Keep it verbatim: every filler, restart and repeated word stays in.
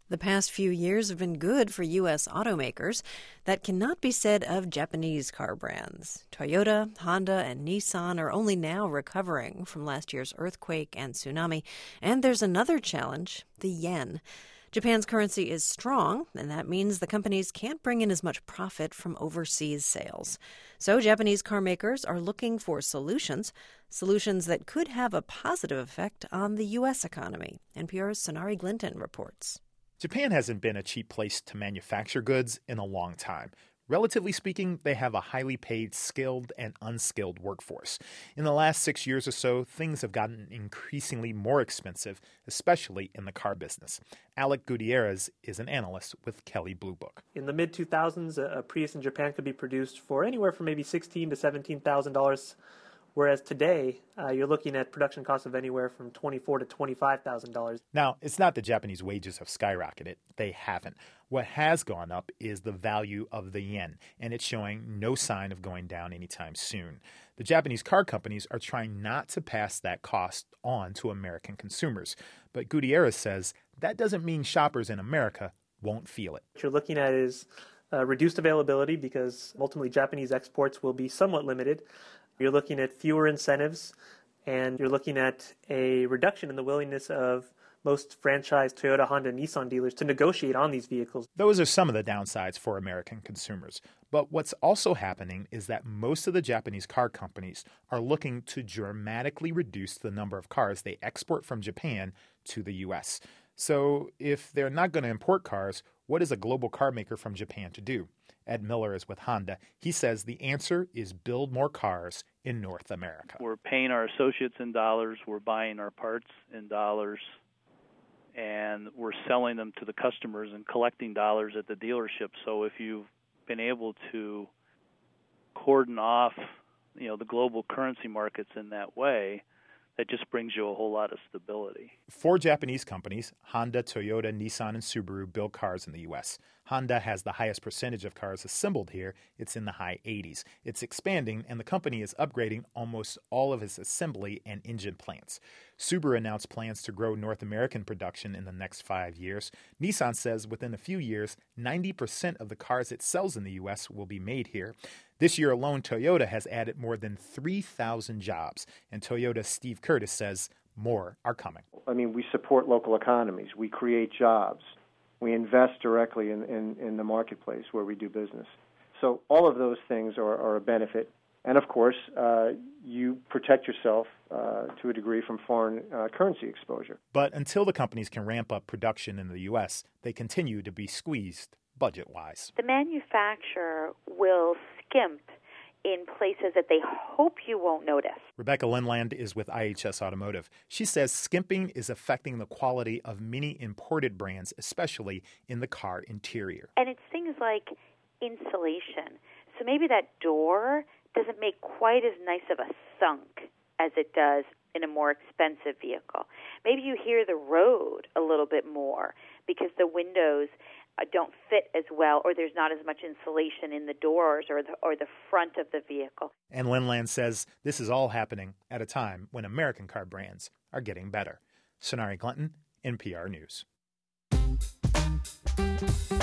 The past few years have been good for U S automakers. That cannot be said of Japanese car brands. Toyota, Honda, and Nissan are only now recovering from last year's earthquake and tsunami. And there's another challenge, the yen. Japan's currency is strong, and that means the companies can't bring in as much profit from overseas sales. So Japanese car makers are looking for solutions, solutions that could have a positive effect on the U S economy. N P R's Sonari Glinton reports. Japan hasn't been a cheap place to manufacture goods in a long time. Relatively speaking, they have a highly paid, skilled and unskilled workforce. In the last six years or so, things have gotten increasingly more expensive, especially in the car business. Alec Gutierrez is an analyst with Kelley Blue Book. In the mid two thousands, a Prius in Japan could be produced for anywhere from maybe sixteen thousand dollars to seventeen thousand dollars. Whereas today, uh, you're looking at production costs of anywhere from twenty-four thousand dollars to twenty-five thousand dollars. Now, it's not that Japanese wages have skyrocketed. They haven't. What has gone up is the value of the yen, and it's showing no sign of going down anytime soon. The Japanese car companies are trying not to pass that cost on to American consumers. But Gutierrez says that doesn't mean shoppers in America won't feel it. What you're looking at is uh, reduced availability because ultimately Japanese exports will be somewhat limited. You're looking at fewer incentives, and you're looking at a reduction in the willingness of most franchise Toyota, Honda, and Nissan dealers to negotiate on these vehicles. Those are some of the downsides for American consumers. But what's also happening is that most of the Japanese car companies are looking to dramatically reduce the number of cars they export from Japan to the U S. So if they're not going to import cars, what is a global car maker from Japan to do? Ed Miller is with Honda. He says the answer is build more cars in North America. We're paying our associates in dollars, we're buying our parts in dollars, and we're selling them to the customers and collecting dollars at the dealership. So if you've been able to cordon off, you know, the global currency markets in that way, that just brings you a whole lot of stability. Four Japanese companies, Honda, Toyota, Nissan, and Subaru, build cars in the U S. Honda has the highest percentage of cars assembled here. It's in the high eighties. It's expanding, and the company is upgrading almost all of its assembly and engine plants. Subaru announced plans to grow North American production in the next five years. Nissan says within a few years, ninety percent of the cars it sells in the U S will be made here. This year alone, Toyota has added more than three thousand jobs, and Toyota's Steve Curtis says more are coming. I mean, we support local economies. We create jobs. We invest directly in, in, in the marketplace where we do business. So all of those things are, are a benefit. And, of course, uh, you protect yourself uh, to a degree from foreign uh, currency exposure. But until the companies can ramp up production in the U S, they continue to be squeezed budget-wise. The manufacturer will skimp in places that they hope you won't notice. Rebecca Lindland is with I H S Automotive. She says skimping is affecting the quality of many imported brands, especially in the car interior. And it's things like insulation. So maybe that door doesn't make quite as nice of a thunk as it does in a more expensive vehicle. Maybe you hear the road a little bit more because the windows don't fit as well, or there's not as much insulation in the doors or the, or the front of the vehicle. And Lindland says this is all happening at a time when American car brands are getting better. Sonari Glinton, N P R News.